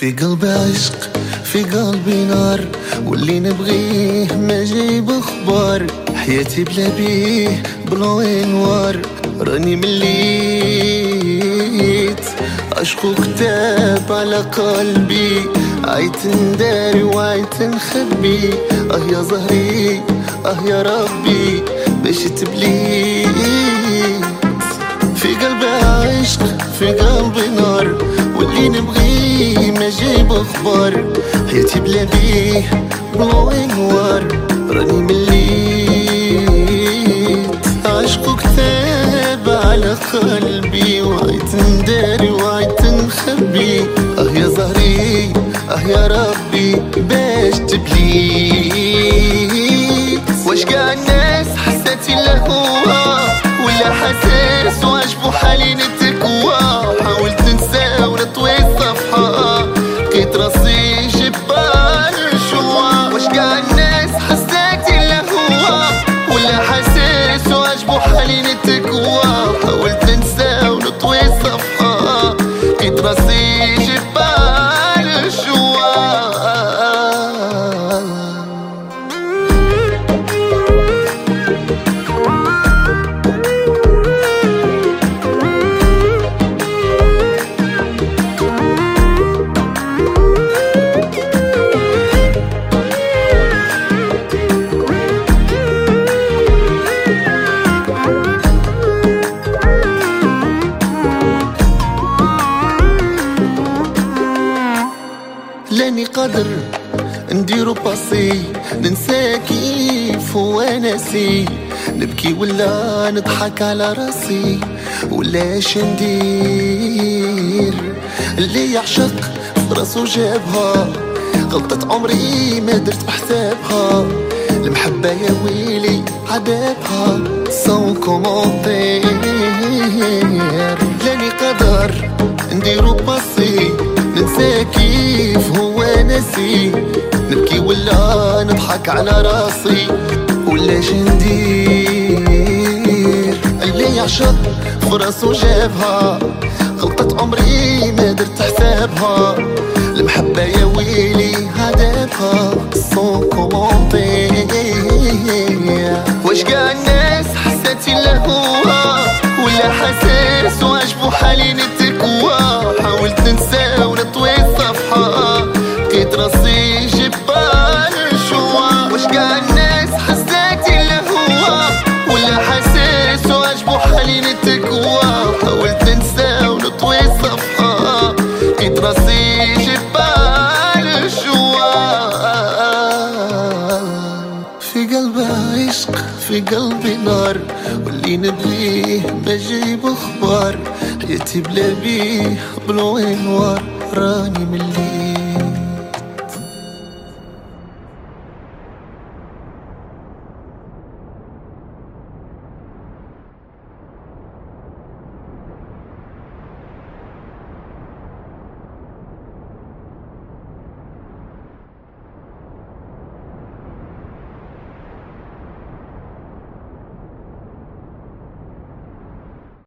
في قلبي عشق، في قلبي نار، واللي نبغيه ما جايب اخبار. حياتي بلا بيه بلا انوار، راني مليت عشقو كتاب على قلبي، عيت نداري وعيت نخبي. يا زهري يا ربي باش تبليت. في قلبي عشق، في قلبي نار، واللي نبغيه ما جايب اخبار. حياتي بلا بيه بلا انوار، راني مليت عشقو كتاب على قلبي، وعيت نداري وعيت نخبي. يا زهري يا ربي باش تبليت. واش قاع الناس حساتي لهوا، ولا حساس وعجبو حالي نتكوى. حاولت ننسى ونطوي الصفحة، لقيت راسي جبال جوا. واش قاع الناس حساتي لهوا، ولا حساس وعجبو حالي نتكوى. حاولت ننسى ونطوي الصفحة، لقيت راسي جبال جوا. لاني قادر نديرو باسي، ننسى كيف وناسي. نبكي ولا نضحك على راسي، ولا اش ندير. اللي يعشق في راسو جابها، غلطة عمري ما درت بحسابها. المحبة يا ويلي عذابها سون كومونتير. لاني قادر نديرو باسي، ننسى كيف هو ناسي. نبكي ولا نضحك على راسي، ولا ندير. اللي يعشق في راسو جابها، غلطة عمري ما درت حسابها. المحبة يا ويلي عذابها سون كومونتير. واش قاع الناس حساتي لهوا، ولا حساس وعجبو حالي نتكوى. حاولت ننسى ونطوي الصفحة، لقيت راسي جبال جوا. واش قاع الناس حساتي لهوا، ولا حساس وعجبو حالي نتكوى. حاولت ننسى ونطوي الصفحة، لقيت راسي جبال جوا. في قلبي عشق، في قلبي نار، واللي نبغيه ما جايب اخبار. حياتي بلا بيه بلا انوار، راني مليت.